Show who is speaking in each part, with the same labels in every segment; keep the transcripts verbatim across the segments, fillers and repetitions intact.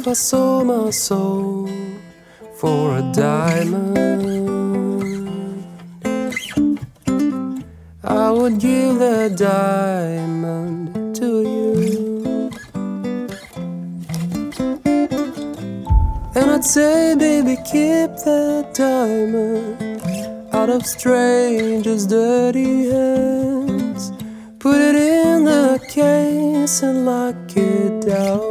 Speaker 1: I sold my soul for a diamond, I would give that diamond to you. And I'd say, baby, keep that diamond out of strangers' dirty hands. Put it in the case and lock it down.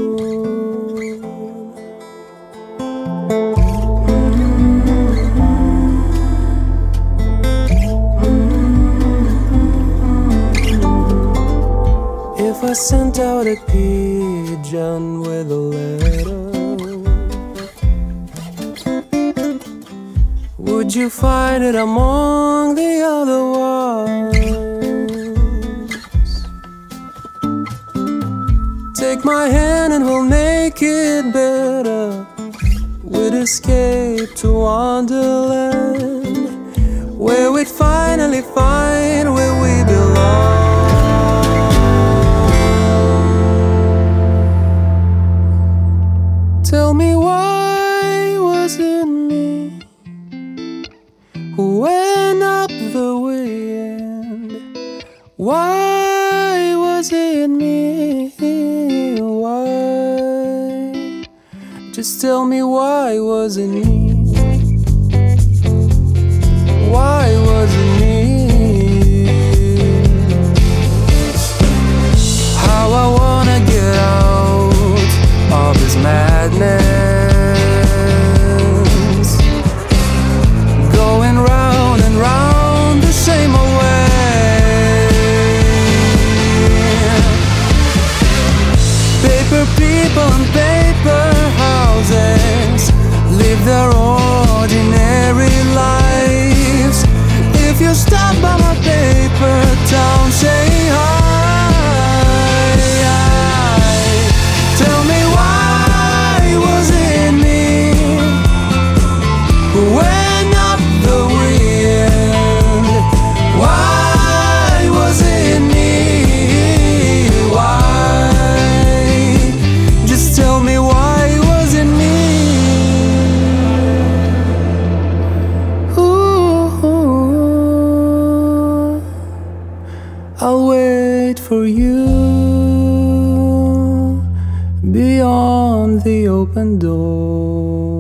Speaker 1: If I sent out a pigeon with a letter, would you find it among the other ones? Take my hand and we'll make it better. We'd escape to Wonderland, where we'd finally find where we belong. Tell me, why was it me who went up the wind? Why was it me? Why? Just tell me, why was it me? Why was it me? How I wanna get out of this madness, going round and round the same old way. Paper people and paper houses live their ordinary lives. If you stop by my paper town, say hi. Tell me, why was it me who went up the wind? Why was it me? Why? Just tell me, why was it me? Ooh, I'll wait for you beyond the open door.